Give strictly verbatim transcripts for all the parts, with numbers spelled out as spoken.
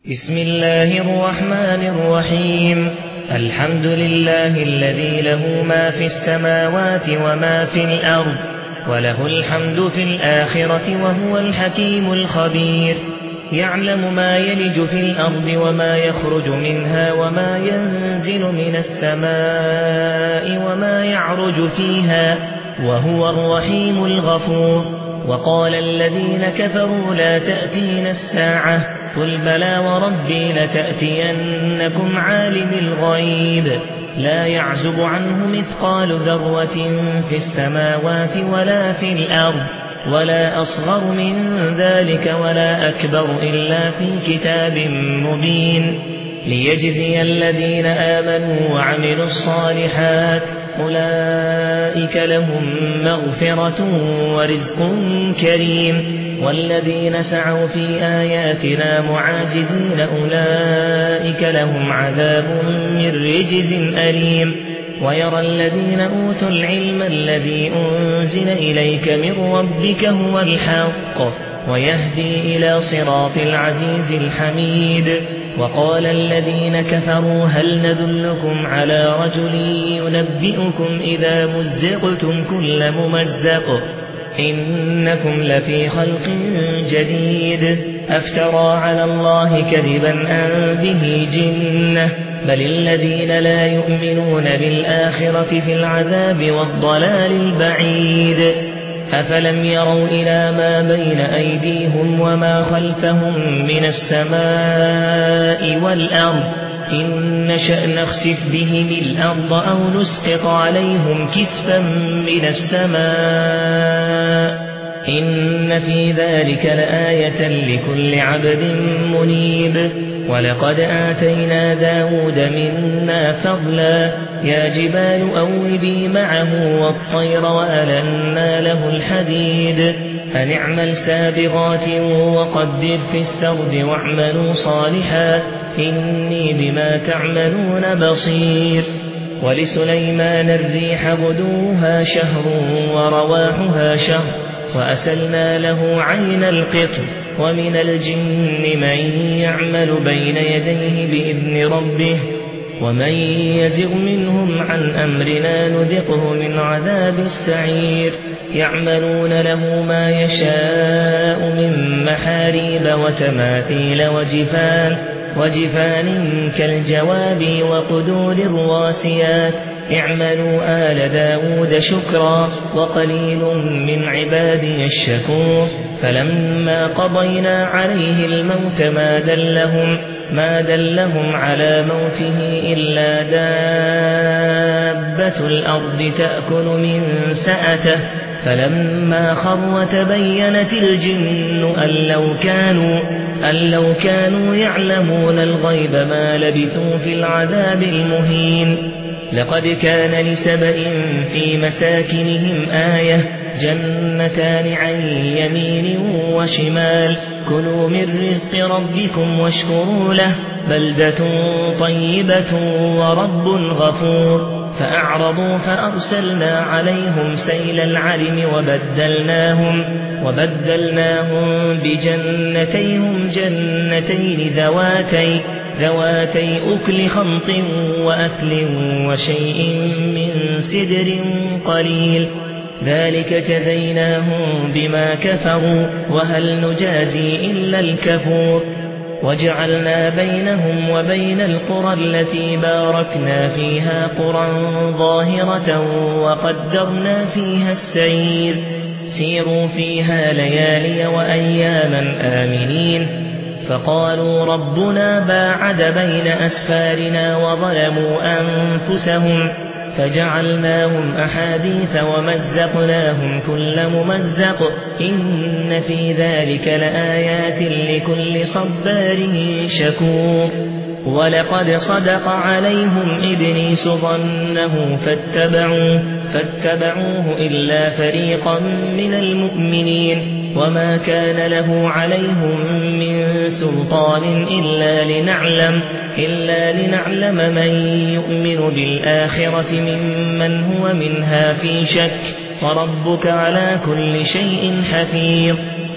بسم الله الرحمن الرحيم. الحمد لله الذي له ما في السماوات وما في الأرض وله الحمد في الآخرة وهو الحكيم الخبير. يعلم ما يلج في الأرض وما يخرج منها وما ينزل من السماء وما يعرج فيها وهو الرحيم الغفور. وقال الذين كفروا لا تأتينا الساعة قل بلى وربي لتأتينكم عالم الغيب لا يعزب عنه مثقال ذرة في السماوات ولا في الأرض ولا أصغر من ذلك ولا أكبر إلا في كتاب مبين ليجزي الذين آمنوا وعملوا الصالحات أولئك لهم مغفرة ورزق كريم. والذين سعوا في آياتنا معاجزين أولئك لهم عذاب من رجز أليم. ويرى الذين أوتوا العلم الذي أنزل إليك من ربك هو الحق ويهدي إلى صراط العزيز الحميد. وقال الذين كفروا هل ندلكم على رجل ينبئكم إذا مزقتم كل ممزق إنكم لفي خلق جديد أفترى على الله كذبا أم به جنة بل الذين لا يؤمنون بالآخرة في العذاب والضلال البعيد. أفلم يروا إلى ما بين أيديهم وما خلفهم من السماء والأرض إن نشأ نخسف بهم الأرض أو نسقط عليهم كسفا من السماء إن في ذلك لآية لكل عبد منيب. ولقد آتينا داود منا فضلا يا جبال أوبي معه والطير وألنا له الحديد أن اعمل سابغات وقدر في السرد واعملوا صالحا إني بما تعملون بصير. ولسليمان الريح غدوها شهر ورواحها شهر وأسلنا له عين القطر ومن الجن من يعمل بين يديه بإذن ربه ومن يزغ منهم عن أمرنا نذقه من عذاب السعير. يعملون له ما يشاء من محاريب وتماثيل وجفان وجفان كالجواب وقدور الراسيات اعملوا آل داود شكرا وقليل من عبادي الشكور. فلما قضينا عليه الموت ما دلهم ما دلهم على موته إلا دابة الأرض تأكل من سأته فلما خر تبينت الجن أن لو كانوا أن لو كانوا يعلمون الغيب ما لبثوا في العذاب المهين. لقد كان لسبإ في مساكنهم آية جنتان عن يمين وشمال كلوا من رزق ربكم واشكروا له بلدة طيبة ورب غفور. فأعرضوا فأرسلنا عليهم سيل العرم وبدلناهم وبدلناهم بجنتيهم جنتين ذواتي ذواتي أكل خمط وأثل وشيء من سدر قليل ذلك جزيناهم بما كفروا وهل نجازي إلا الكفور. وجعلنا بينهم وبين القرى التي باركنا فيها قرى ظاهرة وقدرنا فيها السير سيروا فيها ليالي وأياما آمنين. فقالوا ربنا باعد بين أسفارنا وظلموا أنفسهم فجعلناهم أحاديث ومزقناهم كل ممزق إن في ذلك لآيات لكل صبار شكور. ولقد صدق عليهم إبليس ظنه فاتبعوه فاتبعوه إلا فريقا من المؤمنين وما كان له عليهم من سلطان إلا لنعلم إلا لنعلم من يؤمن بالآخرة ممن هو منها في شك وربك على كل شيء حفيظ.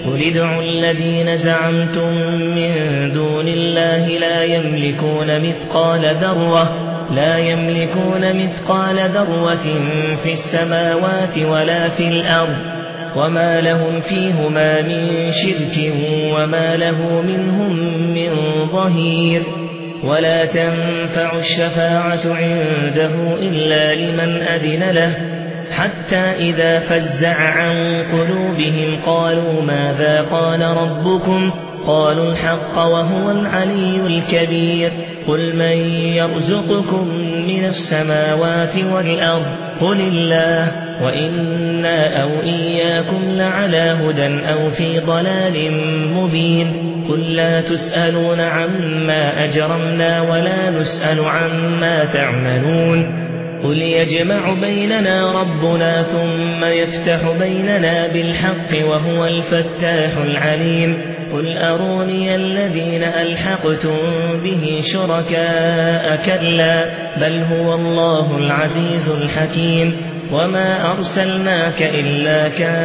قل ادعوا الذين زعمتم من دون الله لا يملكون مثقال ذرة لا يملكون مثقال ذرة في السماوات ولا في الأرض وما لهم فيهما من شرك وما له منهم من ظهير ولا تنفع الشفاعة عنده إلا لمن أذن له حتى إذا فزع عن قلوبهم قالوا ماذا قال ربكم قالوا الحق وهو العلي الكبير قل من يرزقكم من السماوات والأرض قل الله وإنا أو إياكم لعلى هدى أو في ضلال مبين قل لا تسألون عما أجرمنا ولا نسأل عما تعملون قل يجمع بيننا ربنا ثم يفتح بيننا بالحق وهو الفتاح العليم قل أروني الذين ألحقتم به شركاء كلا بل هو الله العزيز الحكيم وما أرسلناك إلا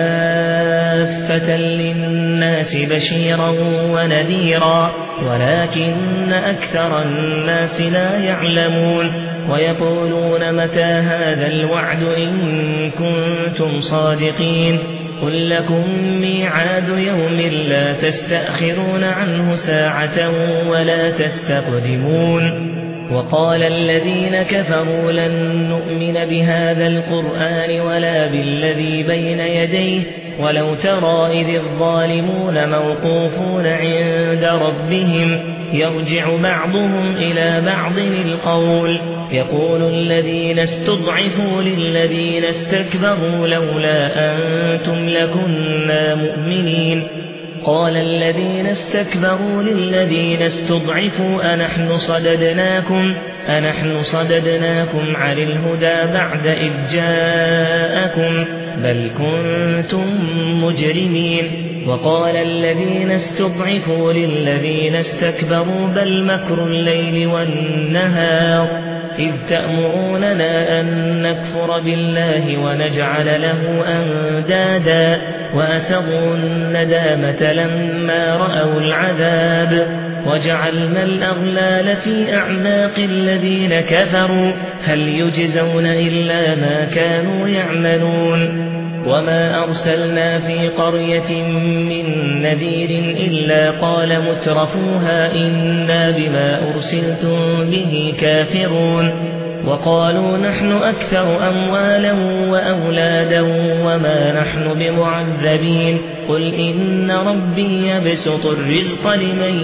كافة للناس بشيرا ونذيرا ولكن أكثر الناس لا يعلمون ويقولون متى هذا الوعد إن كنتم صادقين قل لكم ميعاد يوم لا تستأخرون عنه ساعة ولا تستقدمون وقال الذين كفروا لن نؤمن بهذا القرآن ولا بالذي بين يديه ولو ترى إذ الظالمون موقوفون عند ربهم يرجع بعضهم إلى بعض القول يقول الذين استضعفوا للذين استكبروا لولا أنتم لكنا مؤمنين قال الذين استكبروا للذين استضعفوا أنحن صددناكم أنحن صددناكم عن الهدى بعد إذ جاءكم بل كنتم مجرمين وقال الذين استضعفوا للذين استكبروا بل مكر الليل والنهار إذ تأمروننا أن نكفر بالله ونجعل له أندادا وأسروا الندامة لما رأوا العذاب وجعلنا الأغلال في أعناق الذين كفروا هل يجزون إلا ما كانوا يعملون وما أرسلنا في قرية من نذير إلا قال مترفوها إنا بما أرسلتم به كافرون وقالوا نحن أكثر أموالا وأولادا وما نحن بمعذبين قل إن ربي يبسط الرزق لمن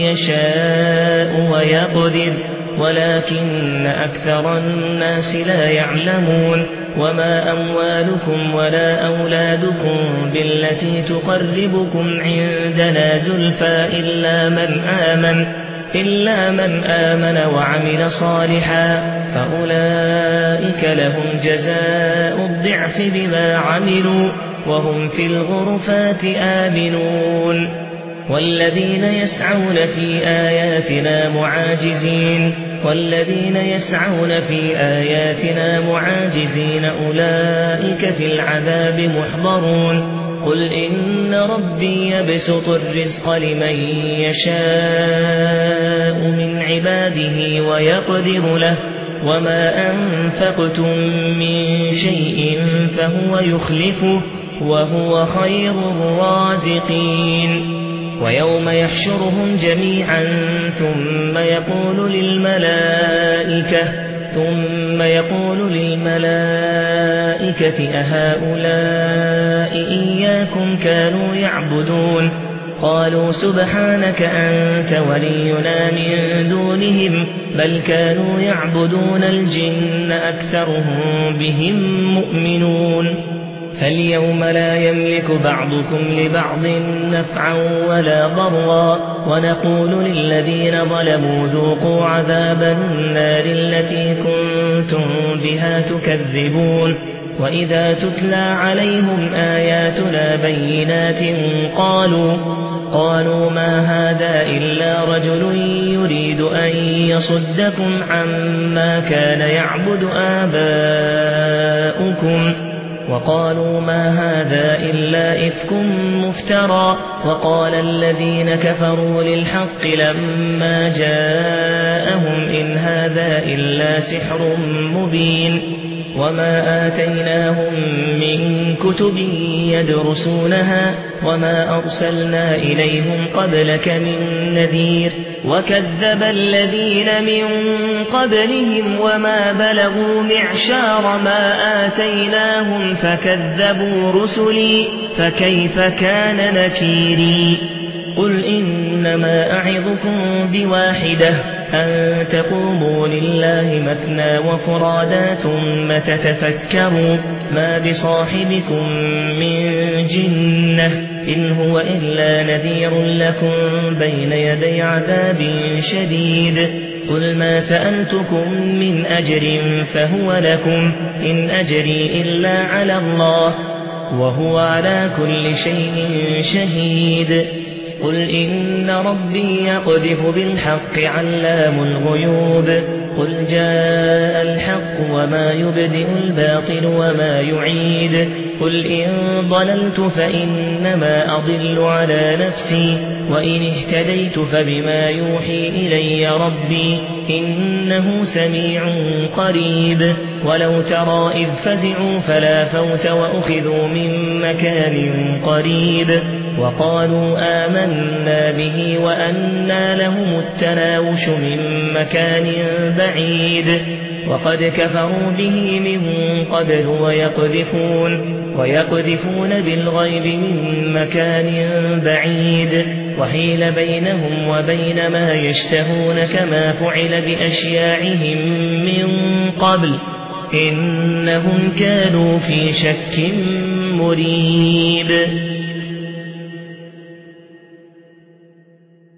يشاء ويقدر ولكن أكثر الناس لا يعلمون وما أموالكم ولا أولادكم بالتي تقربكم عندنا زلفى إلا من آمن إلا من آمن وعمل صالحا فأولئك لهم جزاء الضعف بما عملوا وهم في الغرفات آمنون والذين يسعون في آياتنا معاجزين والذين يسعون في آياتنا معاجزين أولئك في العذاب محضرون قل إن ربي يبسط الرزق لمن يشاء من عباده ويقدر له وما أنفقتم من شيء فهو يخلفه وهو خير الرازقين ويوم يحشرهم جميعا ثم يقول للملائكة ثم يقول للملائكة أهؤلاء إياكم كانوا يعبدون قالوا سبحانك أنت ولينا من دونهم بل كانوا يعبدون الجن أكثرهم بهم مؤمنون فاليوم لا يملك بعضكم لبعض نفعا ولا ضرا ونقول للذين ظلموا ذوقوا عذاب النار التي كنتم بها تكذبون وإذا تتلى عليهم آياتنا بينات قالوا قالوا ما هذا إلا رجل يريد أن يصدكم عما كان يعبد آباؤكم وقالوا ما هذا إلا إفك مفترى وقال الذين كفروا للحق لما جاءهم إن هذا إلا سحر مبين وما آتيناهم من كتب يدرسونها وما أرسلنا إليهم قبلك من نذير وكذب الذين من قبلهم وما بلغوا معشار ما آتيناهم فكذبوا رسلي فكيف كان نكيري قل إنما أعظكم بواحدة أن تقوموا لله مثنى وفرادا ثم تتفكروا ما بصاحبكم من جنة إن هو إلا نذير لكم بين يدي عذاب شديد قل ما سألتكم من أجر فهو لكم إن أجري إلا على الله وهو على كل شيء شهيد قل إن ربي يقذف بالحق علام الغيوب قل جاء الحق وما يبدئ الباطل وما يعيد قل إن ضللت فإنما أضل على نفسي وإن اهتديت فبما يوحي إلي ربي إنه سميع قريب ولو ترى إذ فزعوا فلا فوت وأخذوا من مكان قريب وقالوا آمنا به وأنى لهم التناوش من مكان بعيد وقد كفروا به من قبل ويقذفون ويقذفون بالغيب من مكان بعيد وحيل بينهم وبين ما يشتهون كما فعل بأشياعهم من قبل إنهم كانوا في شك مريب.